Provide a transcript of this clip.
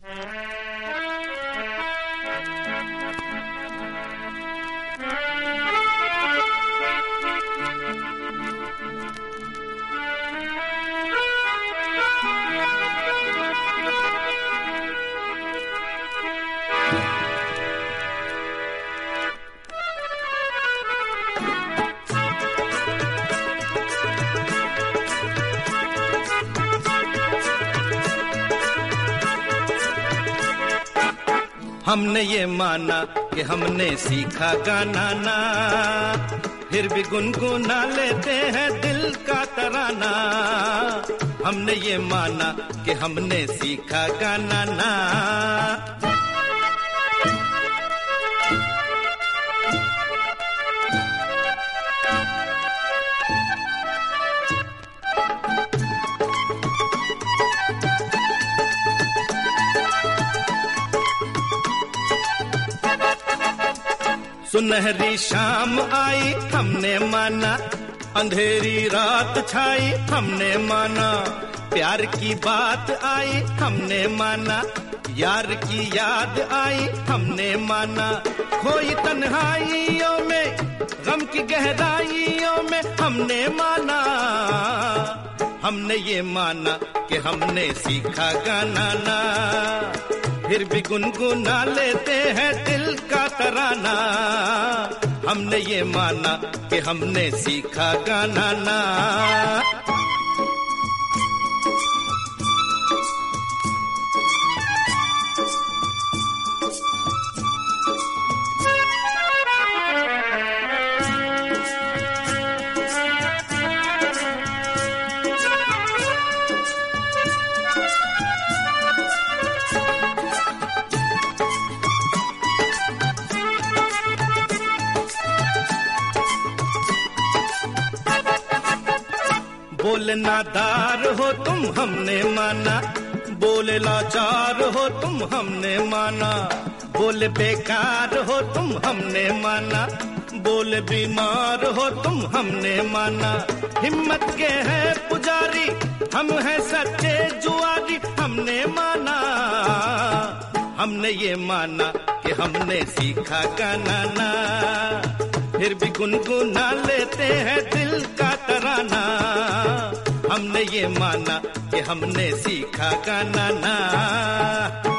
हमने ये माना कि हमने सीखा गाना ना, फिर भी गुनगुना लेते हैं दिल का तराना। हमने ये माना कि हमने सीखा गाना ना। सुनहरी शाम आई हमने माना, अंधेरी रात छाई हमने माना, प्यार की बात आई हमने माना, यार की याद आई हमने माना, खोई तन्हाइयों में गम की गहराइयों में हमने माना। हमने ये माना कि हमने सीखा गाना ना, फिर भी गुनगुना लेते हैं दिल का तराना। हमने ये माना कि हमने सीखा गाना ना। बोले नादार हो तुम हमने माना, बोले लाचार हो तुम हमने माना, बोले बेकार हो तुम हमने माना, बोले बीमार हो तुम हमने माना। हिम्मत के हैं पुजारी हम हैं सच्चे जुआरी हमने माना। हमने ये माना कि हमने सीखा गाना ना, फिर भी गुनगुना लेते हैं दिल का तराना। हमने ये माना कि हमने सीखा गाना ना।